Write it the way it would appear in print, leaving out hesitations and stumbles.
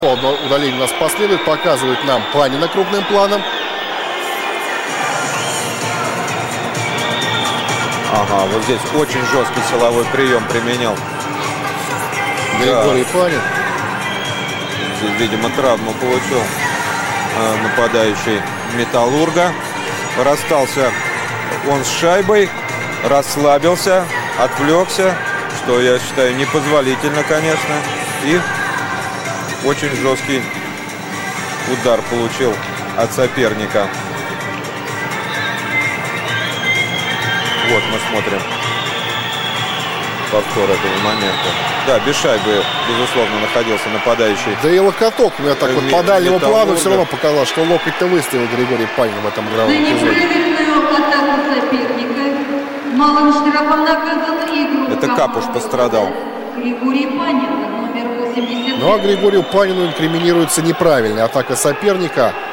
Одно удаление у нас последует, показывает нам Панина крупным планом. Ага, вот здесь очень жесткий силовой прием применял Григорий Панин. Здесь, видимо, травму получил нападающий Металлурга. Расстался он с шайбой, расслабился, отвлекся, что, я считаю, непозволительно, конечно. И очень жесткий удар получил от соперника. Вот мы смотрим повтор этого момента. Да, без шайбы, безусловно, находился нападающий. Да и локоток, я так вот по дальнему плану все равно показал, что локоть-то выставил Григорий Панин в этом игровом эпизоде. Это Капуш пострадал. Ну а Григорию Панину инкриминируется неправильная атака соперника.